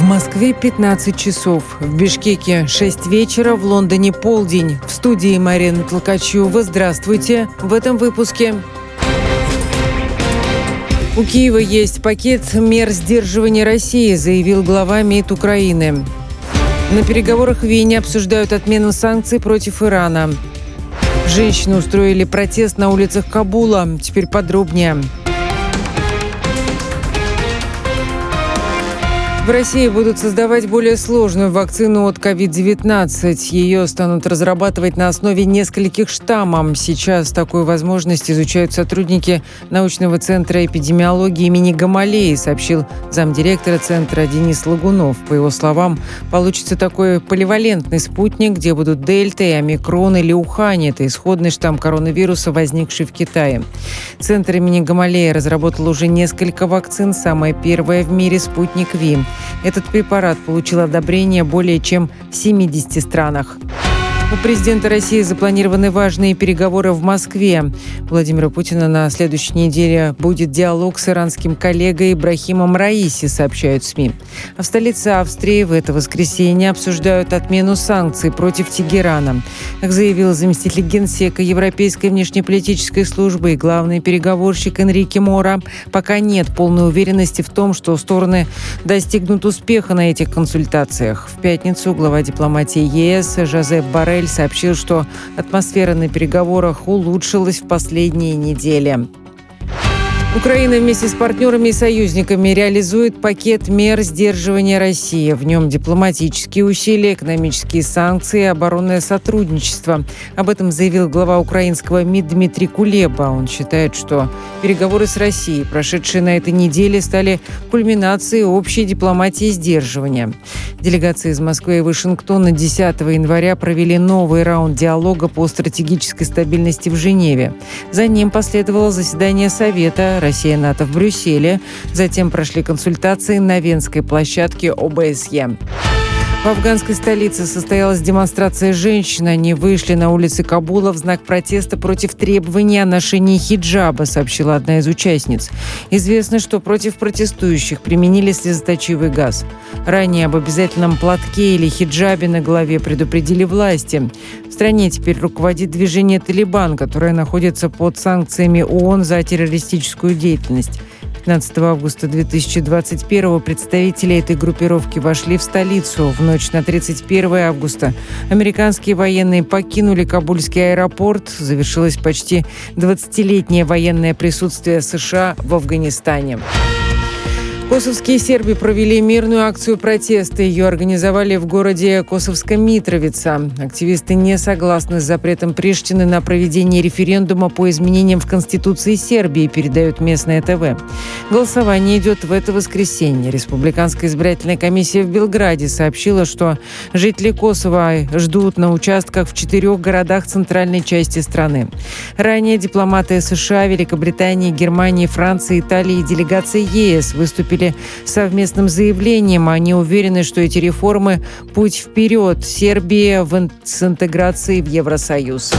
Москве 15 часов, в Бишкеке 6 вечера, в Лондоне полдень. В студии Марина Толкачева. Здравствуйте. В этом выпуске. У Киева есть пакет мер сдерживания России, заявил глава МИД Украины. На переговорах в Вене обсуждают отмену санкций против Ирана. Женщины устроили протест на улицах Кабула. Теперь подробнее. В России будут создавать более сложную вакцину от COVID-19. Ее станут разрабатывать на основе нескольких штаммов. Сейчас такую возможность изучают сотрудники научного центра эпидемиологии имени Гамалеи, сообщил замдиректора центра Денис Лагунов. По его словам, получится такой поливалентный спутник, где будут дельта и омикрон или Ухань. Это исходный штамм коронавируса, возникший в Китае. Центр имени Гамалеи разработал уже несколько вакцин. Самая первая в мире – спутник Ви. Этот препарат получил одобрение более чем в 70 странах. У президента России запланированы важные переговоры в Москве. У Владимира Путина на следующей неделе будет диалог с иранским коллегой Ибрахимом Раиси, сообщают СМИ. А в столице Австрии в это воскресенье обсуждают отмену санкций против Тегерана. Как заявил заместитель генсека Европейской внешнеполитической службы и главный переговорщик Энрике Мора, пока нет полной уверенности в том, что стороны достигнут успеха на этих консультациях. В пятницу глава дипломатии ЕС Жозеп Боррель сообщил, что атмосфера на переговорах улучшилась в последние недели. Украина вместе с партнерами и союзниками реализует пакет мер сдерживания России. В нем дипломатические усилия, экономические санкции и оборонное сотрудничество. Об этом заявил глава украинского МИД Дмитрий Кулеба. Он считает, что переговоры с Россией, прошедшие на этой неделе, стали кульминацией общей дипломатии сдерживания. Делегации из Москвы и Вашингтона 10 января провели новый раунд диалога по стратегической стабильности в Женеве. За ним последовало заседание Совета Россия-НАТО в Брюсселе. Затем прошли консультации на Венской площадке ОБСЕ. В афганской столице состоялась демонстрация женщин. Они вышли на улицы Кабула в знак протеста против требований о ношении хиджаба, сообщила одна из участниц. Известно, что против протестующих применили слезоточивый газ. Ранее об обязательном платке или хиджабе на голове предупредили власти. В стране теперь руководит движение «Талибан», которое находится под санкциями ООН за террористическую деятельность. 15 августа 2021 представители этой группировки вошли в столицу. В ночь на 31 августа американские военные покинули Кабульский аэропорт. Завершилось почти 20-летнее военное присутствие США в Афганистане. Косовские сербы провели мирную акцию протеста. Ее организовали в городе Косовская Митровица. Активисты не согласны с запретом Приштины на проведение референдума по изменениям в Конституции Сербии, передает местное ТВ. Голосование идет в это воскресенье. Республиканская избирательная комиссия в Белграде сообщила, что жители Косово ждут на участках в 4 городах центральной части страны. Ранее дипломаты США, Великобритании, Германии, Франции, Италии и делегации ЕС выступили совместным заявлением. Они уверены, что эти реформы – путь вперед Сербии с интеграцией в Евросоюз.